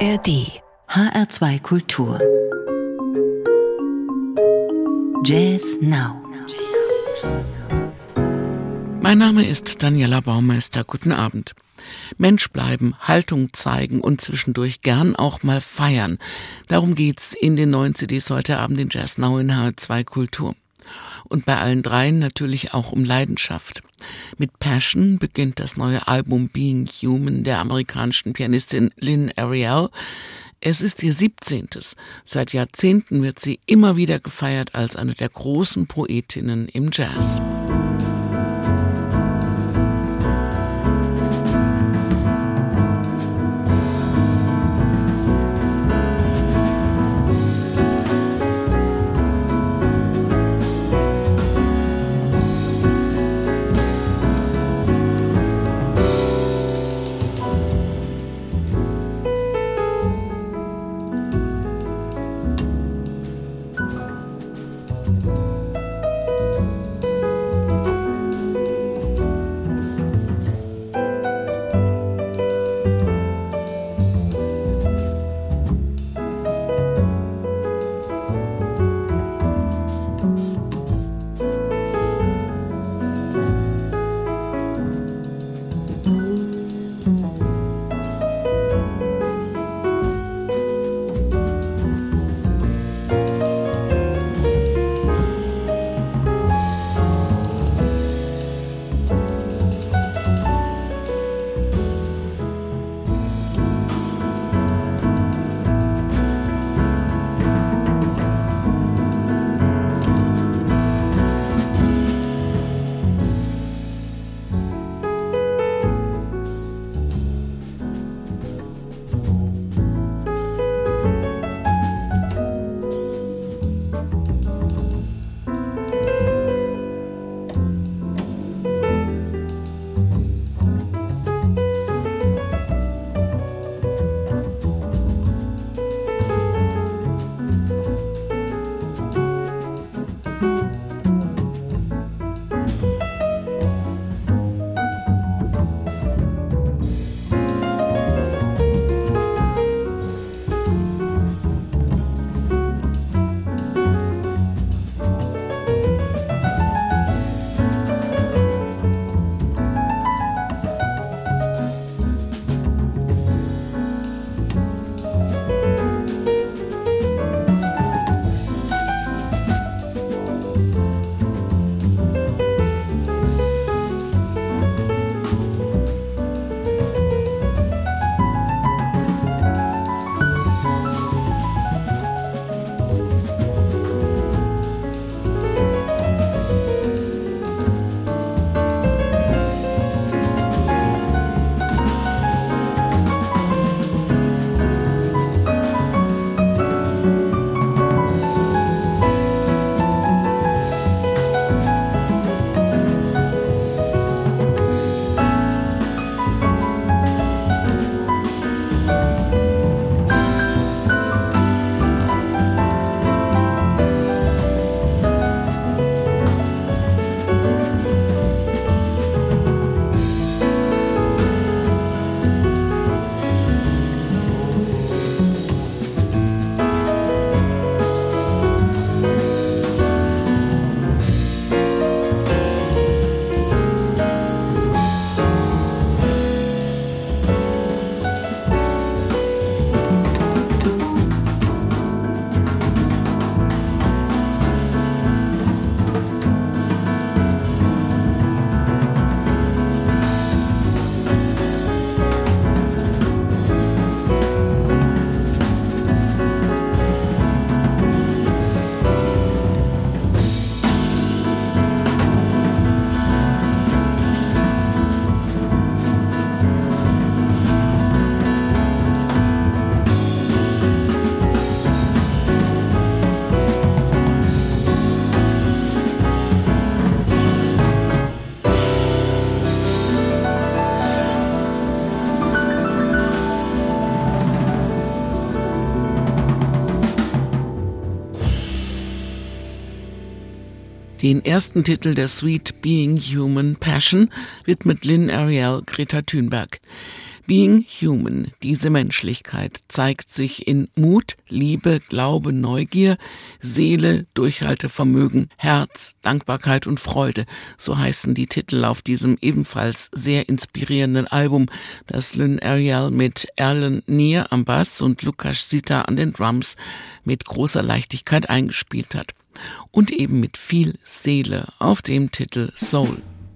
ARD HR2 Kultur Jazz Now. Mein Name ist Daniela Baumeister. Guten Abend. Mensch bleiben, Haltung zeigen und zwischendurch gern auch mal feiern. Darum geht's in den neuen CDs heute Abend in Jazz Now in HR2 Kultur. Und bei allen dreien natürlich auch um Leidenschaft. Mit Passion beginnt das neue Album Being Human der amerikanischen Pianistin Lynn Ariel. Es ist ihr 17. Seit Jahrzehnten wird sie immer wieder gefeiert als eine der großen Poetinnen im Jazz. Den ersten Titel der Suite Being Human Passion widmet Lynn Ariel Greta Thunberg. Being Human, diese Menschlichkeit, zeigt sich in Mut, Liebe, Glaube, Neugier, Seele, Durchhaltevermögen, Herz, Dankbarkeit und Freude. So heißen die Titel auf diesem ebenfalls sehr inspirierenden Album, das Lynn Ariel mit Alan Neer am Bass und Lukas Sita an den Drums mit großer Leichtigkeit eingespielt hat. Und eben mit viel Seele auf dem Titel Soul.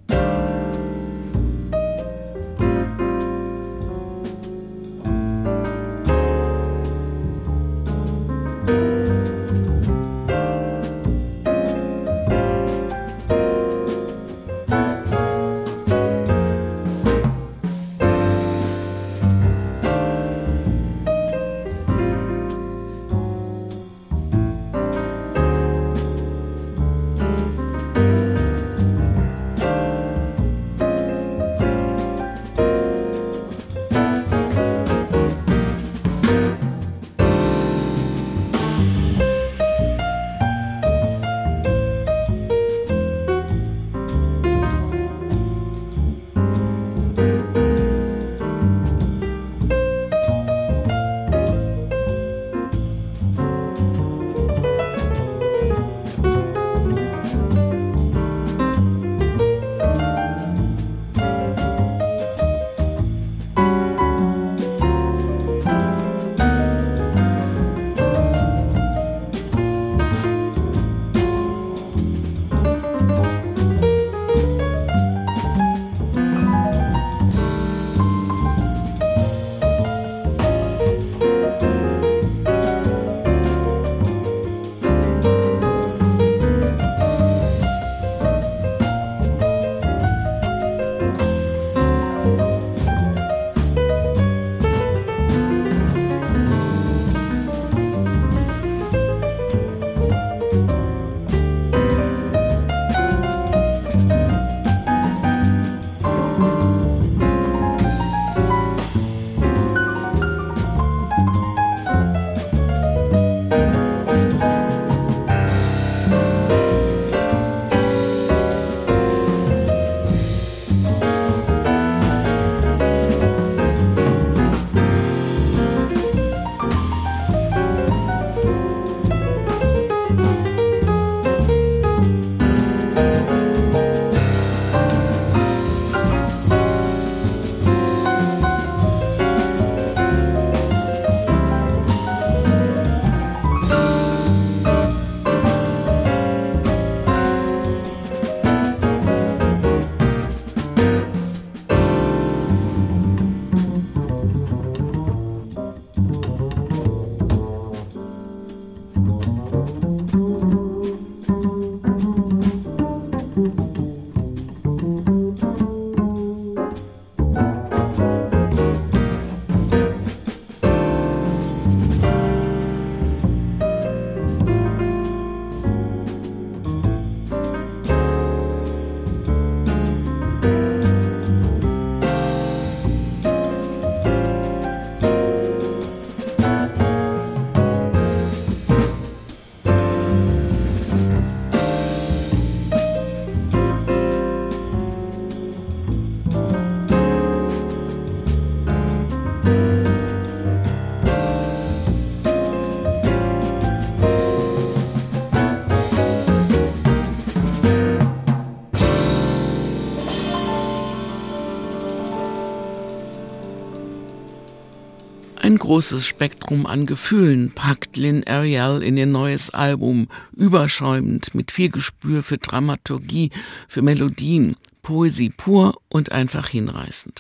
Ein großes Spektrum an Gefühlen packt Lynn Ariel in ihr neues Album, überschäumend, mit viel Gespür für Dramaturgie, für Melodien, Poesie pur und einfach hinreißend.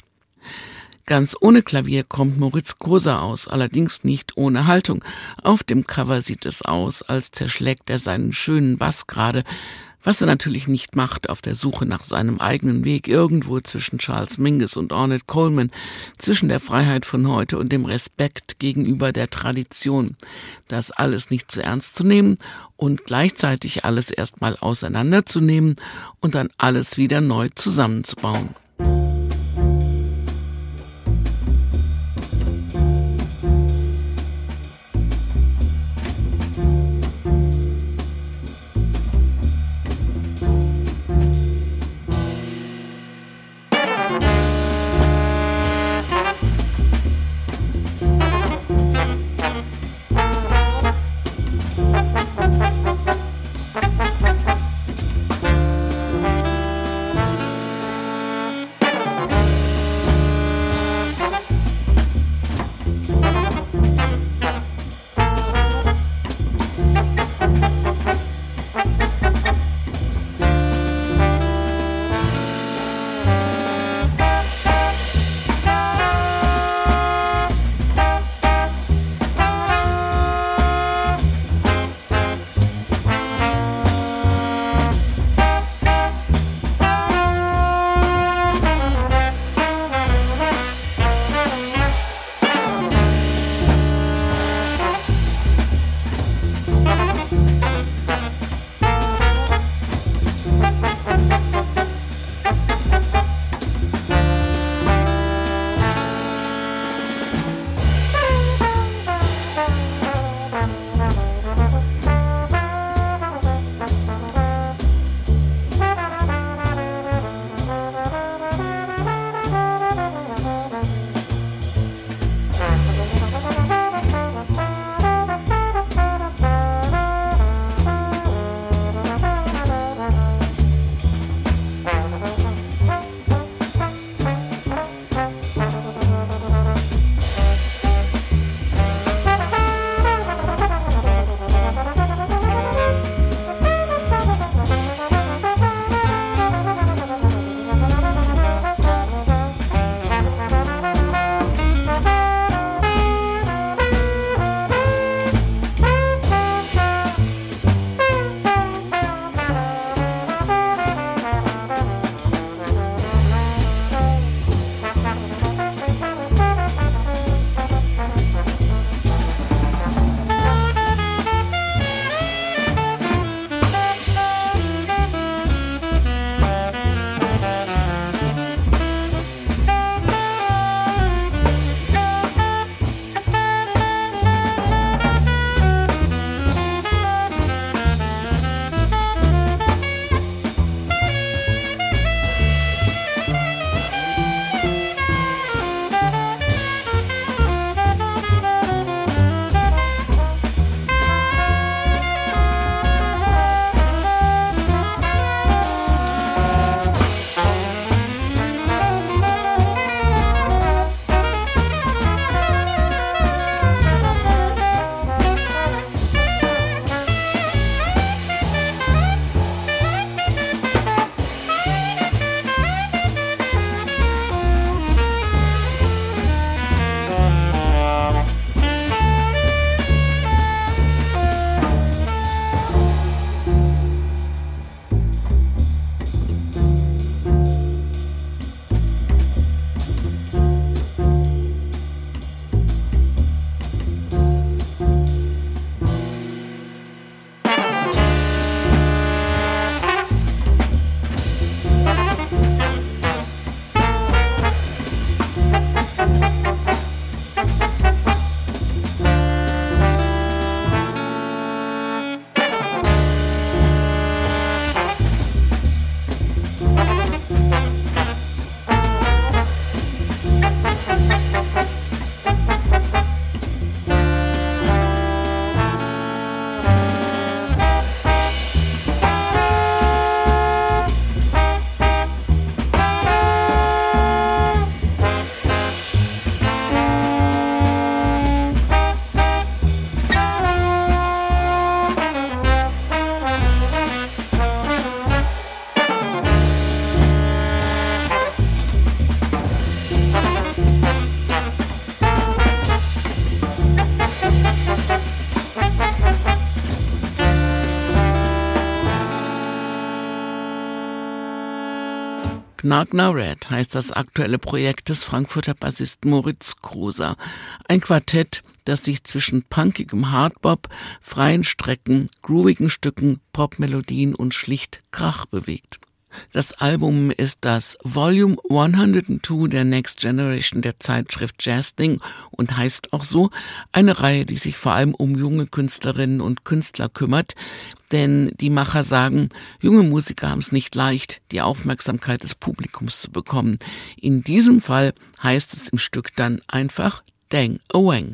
Ganz ohne Klavier kommt Moritz Koser aus, allerdings nicht ohne Haltung. Auf dem Cover sieht es aus, als zerschlägt er seinen schönen Bass gerade, was er natürlich nicht macht auf der Suche nach seinem eigenen Weg irgendwo zwischen Charles Mingus und Ornette Coleman, zwischen der Freiheit von heute und dem Respekt gegenüber der Tradition. Das alles nicht zu ernst zu nehmen und gleichzeitig alles erstmal auseinanderzunehmen und dann alles wieder neu zusammenzubauen. Knock Now Red heißt das aktuelle Projekt des Frankfurter Bassisten Moritz Gruser. Ein Quartett, das sich zwischen punkigem Hardbop, freien Strecken, groovigen Stücken, Popmelodien und schlicht Krach bewegt. Das Album ist das Volume 102 der Next Generation der Zeitschrift Jazzding und heißt auch so, eine Reihe, die sich vor allem um junge Künstlerinnen und Künstler kümmert, denn die Macher sagen, junge Musiker haben es nicht leicht, die Aufmerksamkeit des Publikums zu bekommen. In diesem Fall heißt es im Stück dann einfach Dang a Wang.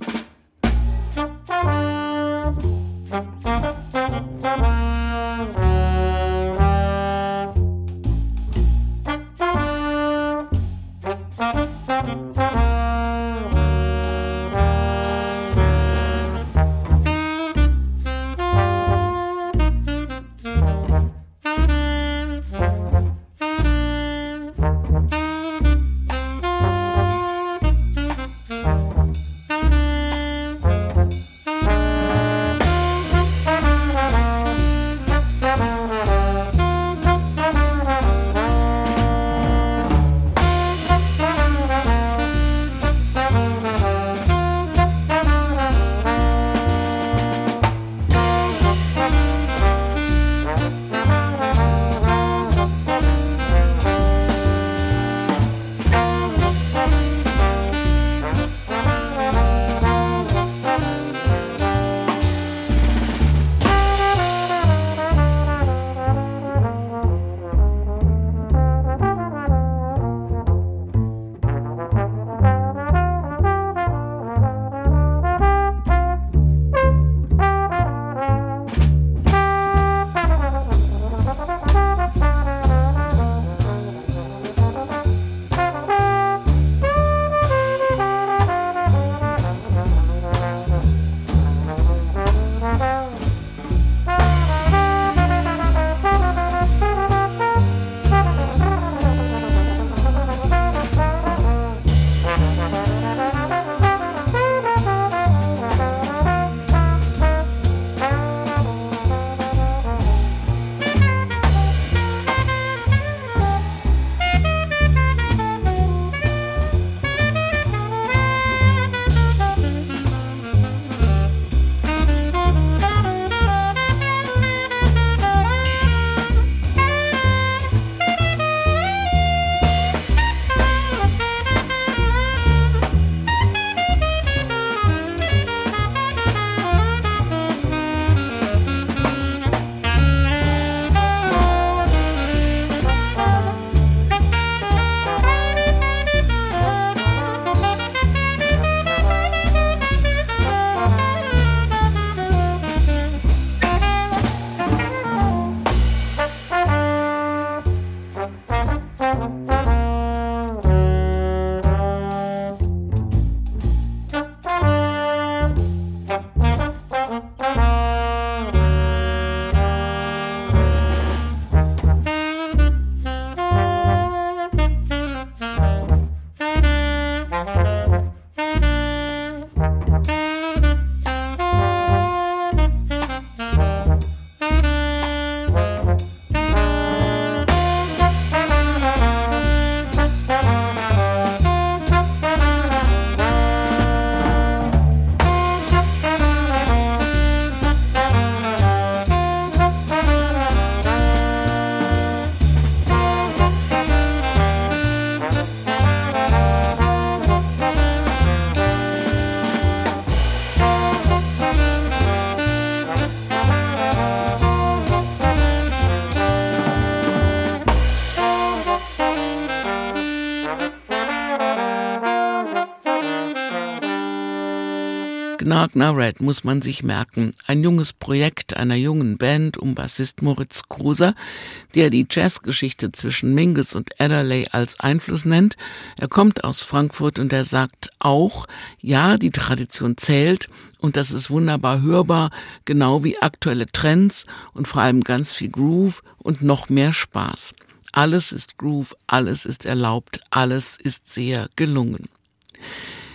Knock Now Red muss man sich merken. Ein junges Projekt einer jungen Band um Bassist Moritz Gruser, der die Jazzgeschichte zwischen Mingus und Adderley als Einfluss nennt. Er kommt aus Frankfurt und er sagt auch, ja, die Tradition zählt und das ist wunderbar hörbar, genau wie aktuelle Trends und vor allem ganz viel Groove und noch mehr Spaß. Alles ist Groove, alles ist erlaubt, alles ist sehr gelungen.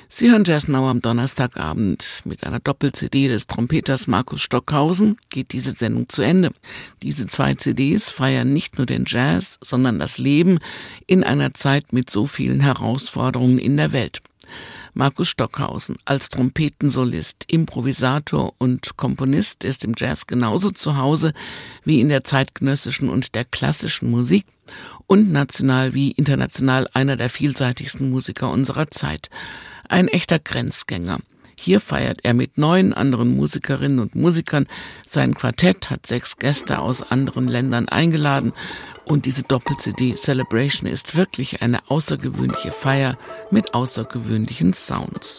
Sie hören Jazz Now am Donnerstagabend. Mit einer Doppel-CD des Trompeters Markus Stockhausen geht diese Sendung zu Ende. Diese 2 CDs feiern nicht nur den Jazz, sondern das Leben in einer Zeit mit so vielen Herausforderungen in der Welt. Markus Stockhausen als Trompetensolist, Improvisator und Komponist ist im Jazz genauso zu Hause wie in der zeitgenössischen und der klassischen Musik und national wie international einer der vielseitigsten Musiker unserer Zeit. Ein echter Grenzgänger. Hier feiert er mit 9 anderen Musikerinnen und Musikern. Sein Quartett hat 6 Gäste aus anderen Ländern eingeladen. Und diese Doppel-CD Celebration ist wirklich eine außergewöhnliche Feier mit außergewöhnlichen Sounds.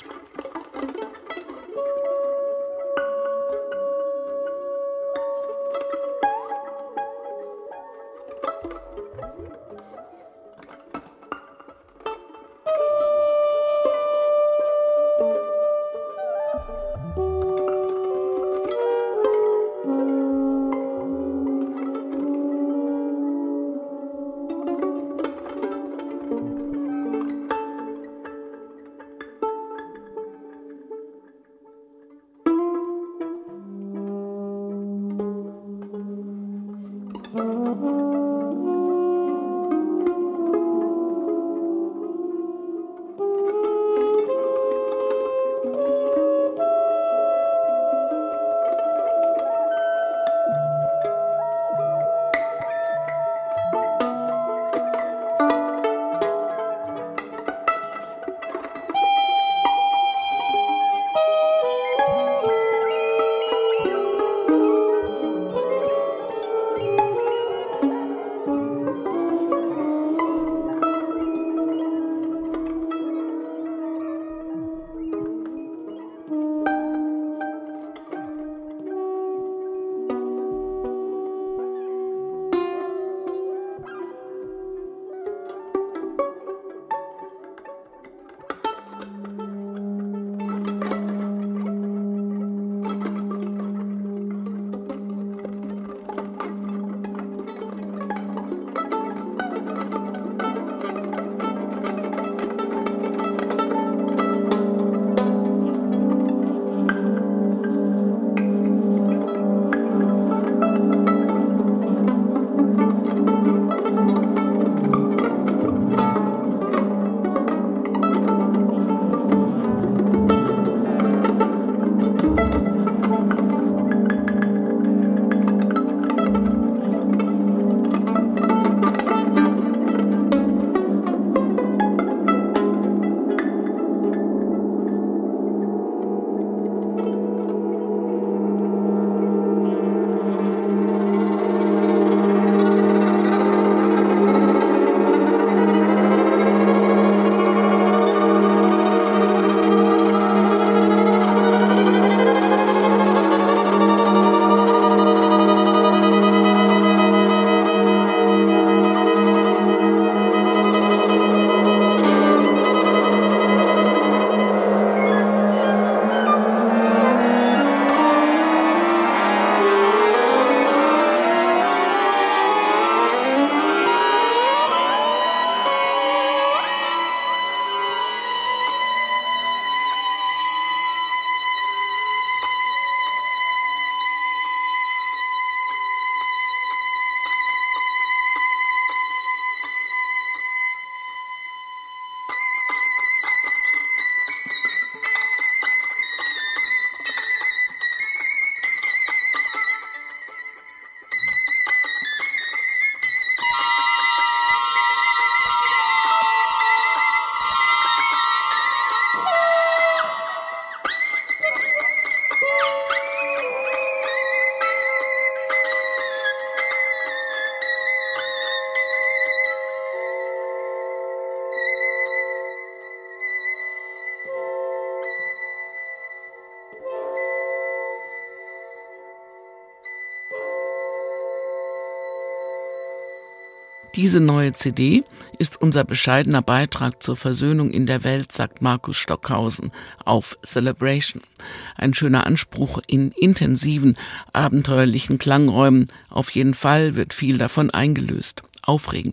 Diese neue CD ist unser bescheidener Beitrag zur Versöhnung in der Welt, sagt Markus Stockhausen auf Celebration. Ein schöner Anspruch in intensiven, abenteuerlichen Klangräumen. Auf jeden Fall wird viel davon eingelöst. Aufregend.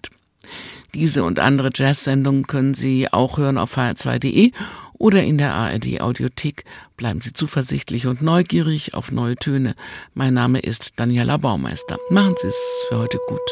Diese und andere Jazz-Sendungen können Sie auch hören auf hr2.de oder in der ARD-Audiothek. Bleiben Sie zuversichtlich und neugierig auf neue Töne. Mein Name ist Daniela Baumeister. Machen Sie es für heute gut.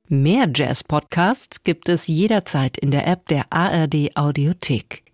Mehr Jazz-Podcasts gibt es jederzeit in der App der ARD Audiothek.